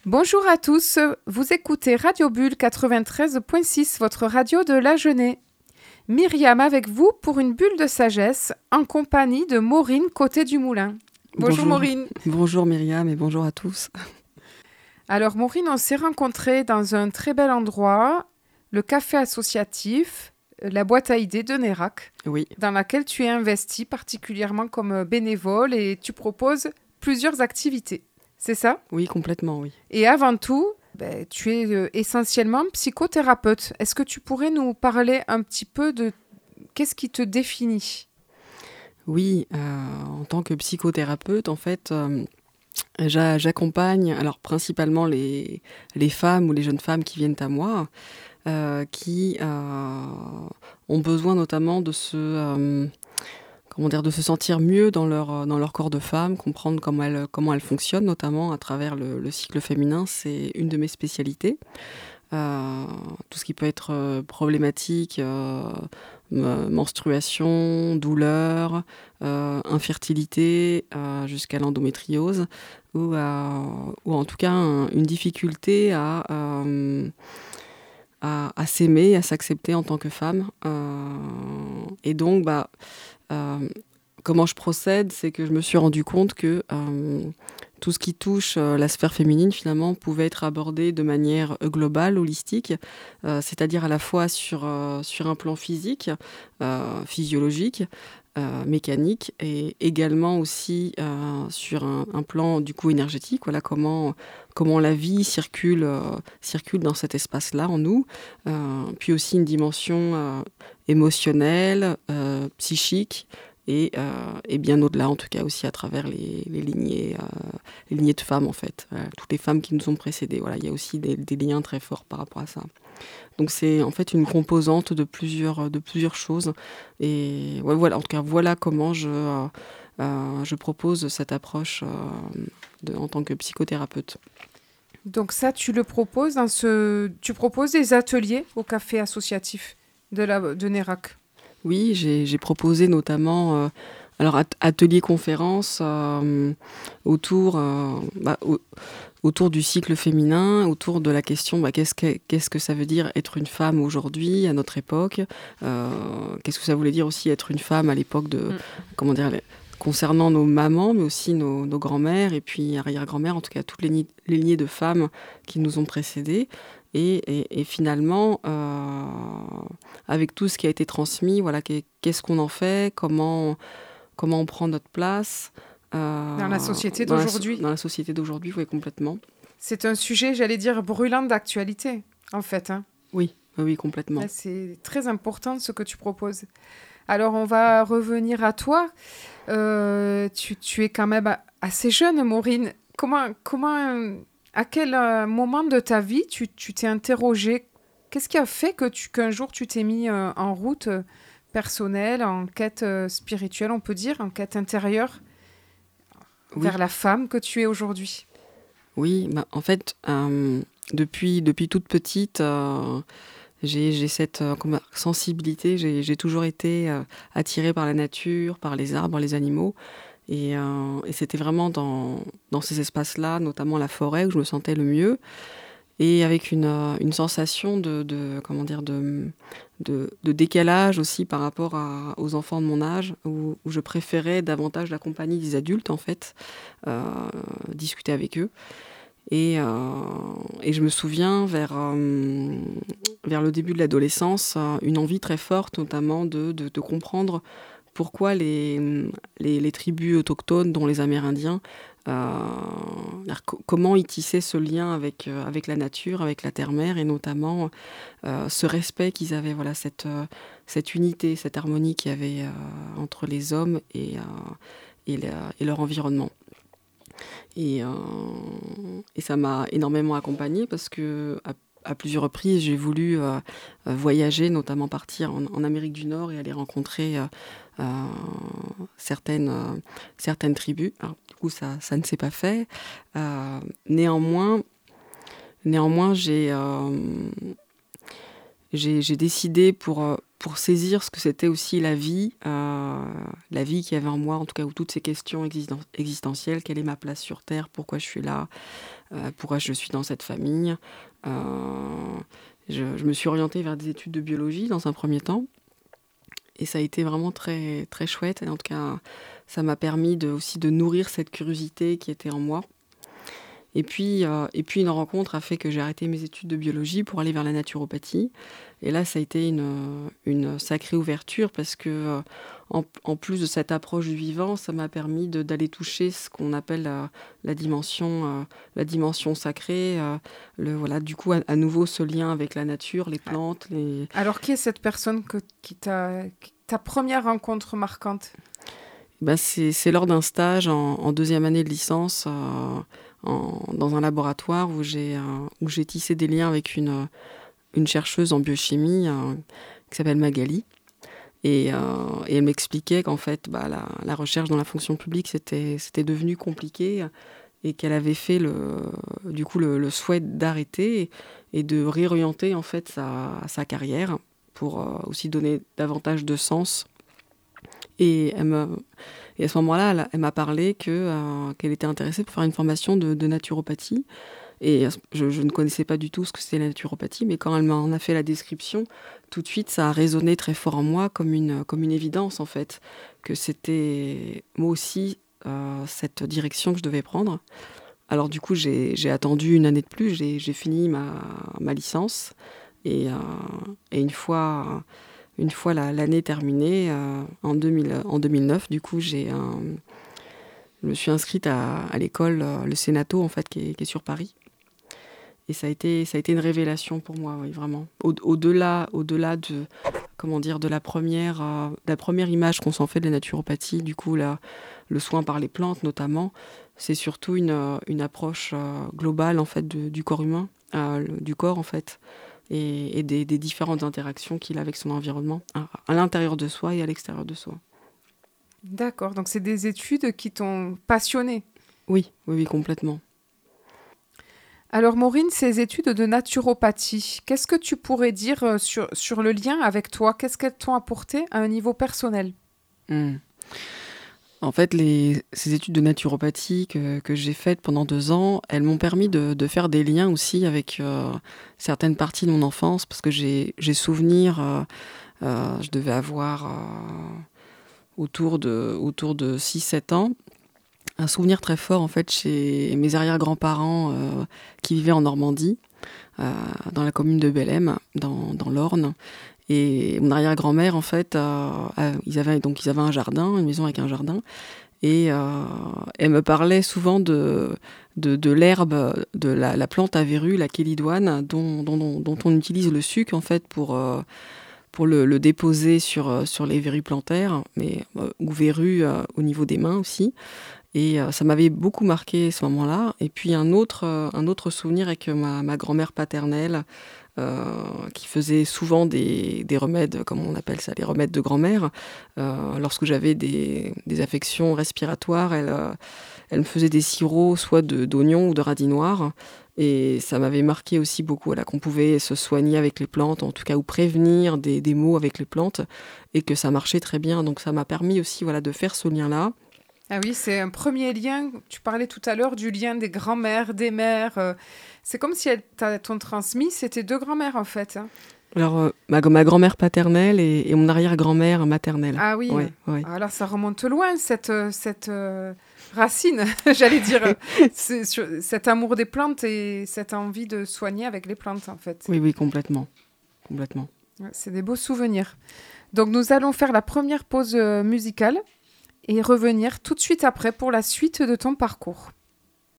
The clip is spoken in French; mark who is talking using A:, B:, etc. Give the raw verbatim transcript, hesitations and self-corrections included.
A: Bonjour à tous, vous écoutez Radio Bulle quatre-vingt-treize point six, votre radio de la Genée. Myriam avec vous pour une bulle de sagesse en compagnie de Maureen Côté du Moulin. Bonjour, bonjour Maureen.
B: Bonjour Myriam et bonjour à tous.
A: Alors Maureen, on s'est rencontrés dans un très bel endroit, le café associatif, la boîte à idées de Nérac,
B: oui.
A: dans laquelle tu es investie particulièrement comme bénévole et tu proposes plusieurs activités. C'est ça ?
B: Oui, complètement, oui.
A: Et avant tout, ben, tu es euh, essentiellement psychothérapeute. Est-ce que tu pourrais nous parler un petit peu de qu'est-ce qui te définit ?
B: Oui, euh, en tant que psychothérapeute, en fait, euh, j'a- j'accompagne alors principalement les, les femmes ou les jeunes femmes qui viennent à moi, euh, qui euh, ont besoin notamment de se... euh, comment dire, de se sentir mieux dans leur, dans leur corps de femme, comprendre comment elles, comment elles fonctionnent, notamment à travers le, le cycle féminin. C'est une de mes spécialités. Euh, tout ce qui peut être euh, problématique, euh, menstruation, douleur, euh, infertilité, euh, jusqu'à l'endométriose, ou, euh, ou en tout cas un, une difficulté à... Euh, à, à s'aimer, à s'accepter en tant que femme. Euh, et donc, bah, euh, comment je procède, c'est que je me suis rendu compte que euh, tout ce qui touche euh, la sphère féminine, finalement, pouvait être abordé de manière globale, holistique, euh, c'est-à-dire à la fois sur, euh, sur un plan physique, euh, physiologique, euh, mécanique, et également aussi euh, sur un, un plan du coup énergétique. Voilà comment, comment la vie circule, euh, circule dans cet espace-là en nous. Euh, puis aussi une dimension euh, émotionnelle, euh, psychique, et, euh, et bien au-delà, en tout cas aussi à travers les, les, lignées, euh, les lignées de femmes, en fait. Euh, toutes les femmes qui nous ont précédées. Voilà, il y a aussi des, des liens très forts par rapport à ça. Donc c'est en fait une composante de plusieurs, de plusieurs choses. Et ouais, voilà, en tout cas, voilà comment je, euh, euh, je propose cette approche euh, de, en tant que psychothérapeute.
A: Donc ça, tu le proposes dans ce... Tu proposes des ateliers au café associatif de, la... de Nérac.
B: Oui, j'ai, j'ai proposé notamment euh, alors at- atelier conférence euh, autour, euh, bah, au, autour du cycle féminin, autour de la question bah, qu'est-ce, que, qu'est-ce que ça veut dire être une femme aujourd'hui, à notre époque, euh, qu'est-ce que ça voulait dire aussi être une femme à l'époque de, mm. comment dire, les, concernant nos mamans, mais aussi nos, nos grands-mères et puis arrière-grand-mères, en tout cas toutes les, ni- les lignées de femmes qui nous ont précédées. Et, et, et finalement, euh, avec tout ce qui a été transmis, voilà, qu'est-ce qu'on en fait, comment, comment on prend notre place
A: euh, dans la société
B: dans
A: d'aujourd'hui.
B: La, dans la société d'aujourd'hui, oui, complètement.
A: C'est un sujet, j'allais dire, brûlant d'actualité, en fait. Hein.
B: Oui, oui, complètement.
A: Là, c'est très important ce que tu proposes. Alors, on va revenir à toi. Euh, tu, tu es quand même assez jeune, Maureen. Comment... comment À quel moment de ta vie tu, tu t'es interrogée ? Qu'est-ce qui a fait que tu, qu'un jour tu t'es mis euh, en route euh, personnelle, en quête euh, spirituelle, on peut dire, en quête intérieure, oui. vers la femme que tu es aujourd'hui ?
B: Oui, bah, en fait, euh, depuis, depuis toute petite, euh, j'ai, j'ai cette euh, sensibilité, j'ai, j'ai toujours été euh, attirée par la nature, par les arbres, les animaux. Et, euh, et c'était vraiment dans, dans ces espaces-là, notamment la forêt, où je me sentais le mieux. Et avec une, euh, une sensation de, de, comment dire, de, de, de décalage aussi par rapport à, aux enfants de mon âge, où, où je préférais davantage la compagnie des adultes, en fait, euh, discuter avec eux. Et, euh, et je me souviens, vers, euh, vers le début de l'adolescence, euh, une envie très forte, notamment de, de, de comprendre pourquoi les, les, les tribus autochtones, dont les Amérindiens, euh, comment ils tissaient ce lien avec, euh, avec la nature, avec la terre-mère, et notamment euh, ce respect qu'ils avaient, voilà, cette, euh, cette unité, cette harmonie qu'il y avait euh, entre les hommes et, euh, et, la, et leur environnement. Et, euh, et ça m'a énormément accompagnée parce que à, à plusieurs reprises, j'ai voulu euh, voyager, notamment partir en, en Amérique du Nord et aller rencontrer euh, euh, certaines, euh, certaines tribus. Alors, du coup, ça, ça ne s'est pas fait. Euh, néanmoins, néanmoins j'ai, euh, j'ai, j'ai décidé pour, pour saisir ce que c'était aussi la vie, euh, la vie qu'il y avait en moi, en tout cas, où toutes ces questions existen- existentielles, quelle est ma place sur Terre, pourquoi je suis là, euh, pourquoi je suis dans cette famille. Euh, je, je me suis orientée vers des études de biologie dans un premier temps. Et ça a été vraiment très, très chouette. Et en tout cas, ça m'a permis de, aussi de nourrir cette curiosité qui était en moi. Et puis, euh, et puis une rencontre a fait que j'ai arrêté mes études de biologie pour aller vers la naturopathie. Et là, ça a été une, une sacrée ouverture parce que, euh, en, en plus de cette approche du vivant, ça m'a permis de, d'aller toucher ce qu'on appelle la, la dimension, euh, la dimension sacrée. Euh, le, voilà, du coup, à, à nouveau, ce lien avec la nature, les plantes. Les...
A: Alors, qui est cette personne que, qui t'a, qui, ta première rencontre marquante?
B: Ben, c'est, c'est lors d'un stage en, en deuxième année de licence. Euh, En, dans un laboratoire où j'ai, euh, où j'ai tissé des liens avec une, une chercheuse en biochimie euh, qui s'appelle Magali. Et, euh, et elle m'expliquait qu'en fait, bah, la, la recherche dans la fonction publique, c'était, c'était devenu compliqué et qu'elle avait fait le, du coup, le, le souhait d'arrêter et, et de réorienter en fait, sa, sa carrière pour euh, aussi donner davantage de sens. Et elle me... Et à ce moment-là, elle, elle m'a parlé que, euh, qu'elle était intéressée pour faire une formation de, de naturopathie. Et je, je ne connaissais pas du tout ce que c'était la naturopathie, mais quand elle m'en a fait la description, tout de suite, ça a résonné très fort en moi comme une, comme une évidence, en fait, que c'était moi aussi euh, cette direction que je devais prendre. Alors du coup, j'ai, j'ai attendu une année de plus, j'ai, j'ai fini ma, ma licence. Et, euh, et une fois... Une fois la, l'année terminée, euh, en, deux mille, en deux mille neuf, du coup, j'ai, euh, je me suis inscrite à, à l'école, euh, le Sénato, en fait, qui est, qui est sur Paris. Et ça a été, ça a été une révélation pour moi, oui, vraiment. Au, au-delà, au-delà de, comment dire, de la première, euh, de la première image qu'on s'en fait de la naturopathie, du coup, la, le soin par les plantes, notamment, c'est surtout une, une approche euh, globale, en fait, de, du corps humain, euh, du corps, en fait. Et, et des, des différentes interactions qu'il a avec son environnement, à, à l'intérieur de soi et à l'extérieur de soi.
A: D'accord, donc c'est des études qui t'ont passionné.
B: Oui, oui, oui, complètement.
A: Alors Maureen, ces études de naturopathie, qu'est-ce que tu pourrais dire sur, sur le lien avec toi? Qu'est-ce qu'elles t'ont apporté à un niveau personnel?
B: Mmh. En fait, les, ces études de naturopathie que, que j'ai faites pendant deux ans, elles m'ont permis de, de faire des liens aussi avec euh, certaines parties de mon enfance, parce que j'ai, j'ai souvenir, euh, euh, je devais avoir euh, autour de, autour de six sept ans, un souvenir très fort en fait chez mes arrière-grands-parents euh, qui vivaient en Normandie, euh, dans la commune de Bellem, dans, dans l'Orne. Et mon arrière-grand-mère, en fait, euh, euh, ils avaient, donc ils avaient un jardin, une maison avec un jardin. Et euh, elle me parlait souvent de, de, de l'herbe, de la, la plante à verrues, la kélidoine, dont, dont, dont, dont on utilise le suc, en fait, pour, euh, pour le, le déposer sur, sur les verrues plantaires, mais, euh, ou verrues euh, au niveau des mains aussi. Et euh, ça m'avait beaucoup marqué ce moment-là. Et puis un autre, euh, un autre souvenir avec ma, ma grand-mère paternelle, Euh, qui faisait souvent des, des remèdes, comme on appelle ça, les remèdes de grand-mère. Euh, lorsque j'avais des, des affections respiratoires, elle, euh, elle me faisait des sirops, soit de, d'oignons ou de radis noirs. Et ça m'avait marqué aussi beaucoup, voilà, qu'on pouvait se soigner avec les plantes, en tout cas, ou prévenir des, des maux avec les plantes, et que ça marchait très bien. Donc ça m'a permis aussi, voilà, de faire ce lien-là.
A: Ah oui, c'est un premier lien. Tu parlais tout à l'heure du lien des grands-mères, des mères. Euh, c'est comme si elles t'ont transmis, c'était deux grands-mères en fait. Hein.
B: Alors, euh, ma, ma grand-mère paternelle et, et mon arrière-grand-mère maternelle.
A: Ah oui,
B: ouais, ouais.
A: Alors ça remonte loin, cette, cette euh, racine, j'allais dire. C'est sur, cet amour des plantes et cette envie de soigner avec les plantes en fait.
B: Oui, oui, complètement. complètement.
A: Ouais, c'est des beaux souvenirs. Donc nous allons faire la première pause euh, musicale et revenir tout de suite après pour la suite de ton parcours.